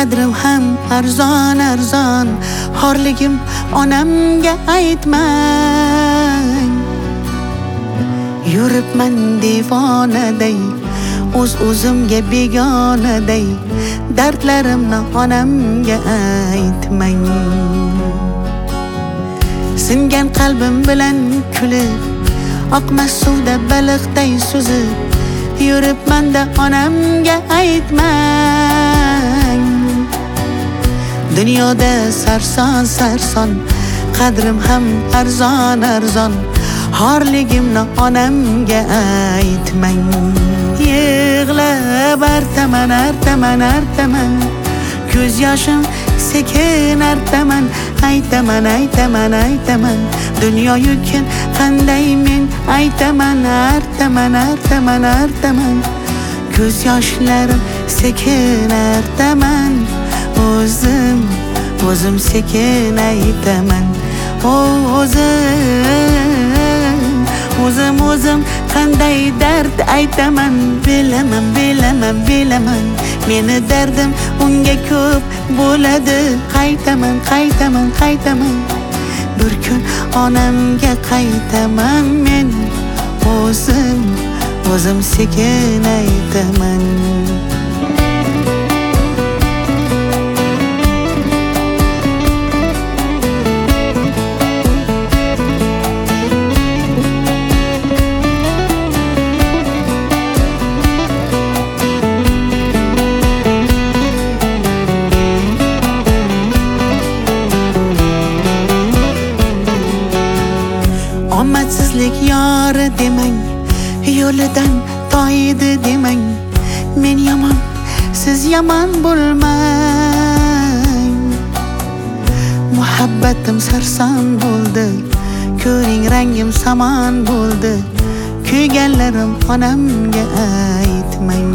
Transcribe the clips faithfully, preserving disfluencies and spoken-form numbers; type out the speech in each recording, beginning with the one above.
qadrim ham arzon arzon. Xorligim onamga aytmang. Yuribman devonaday, o'z o'zimga begonaday. Dardlarimni onamga aytmang. Singan qalbim bilan kulib, oqmas suvda baliqday suzib, yuribman-da onamga aytmang. Dunyoda sarson sarson, qadrim ham arzon arzon. Xorligimni onamga aytmang. Yig'lab artaman artaman artaman, ko'z yoshim sekin artaman. Aytaman aytaman aytaman, dunyo yukin qanday men aytaman. Artaman artaman artaman, ko'z yoshlarim sekin artaman. O'zim o'zim sekin aytaman. O'zim o'zim o'zim qanday dard aytaman. Bilaman bilaman bilaman, meni dardim unga ko'p bo'ladi. Qaytaman qaytaman qaytaman, bir kun onamga qaytaman men. O'zim o'zim sekin aytaman. Omadsizlik yori demang, yo'lidan toyidi demang. Men yomon, siz yomon bo'lmang. Muhabbatim sarson bo'ldi, ko'ring rangim samon bo'ldi. Kuyganlarim onamga aytmang.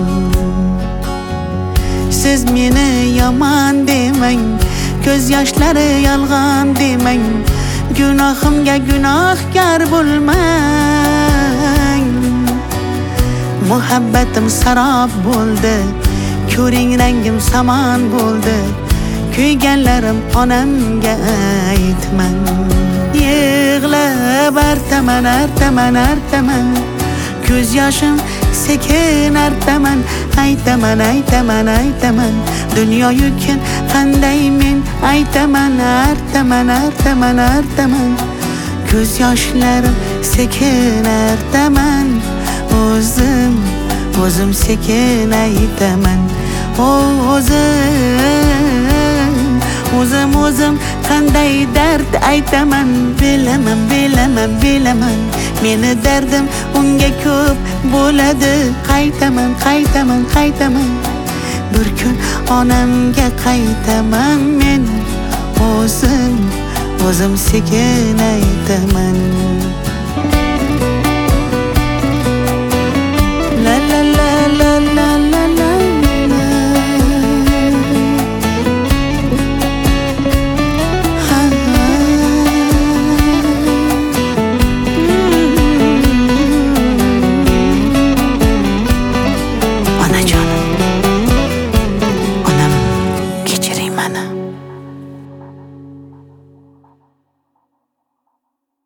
Siz meni yomon demang, ko'z yoshlari yolg'on demang. Gunohimga gunohkor bo'lmang. Muhabbatim sarob bo'ldi, ko'ring rangim samon bo'ldi. Kuyganlarim onamga aytmang. Yig'lab artaman artaman artaman, ko'z yoshim sekin artaman. Aytaman aytaman aytaman, dunyo yukin qanday men aytaman. Artaman artaman artaman, ko'z yoshlarim sekin artaman. O'zim o'zim sekin aytaman. O'zim o'zim o'zim qanday dard aytaman. Bilaman bilaman bilaman, meni dardim unga ko'p bo'ladi. Qaytaman qaytaman qaytaman, bir kun onamga qaytaman men. O'zim o'zim sekin aytaman.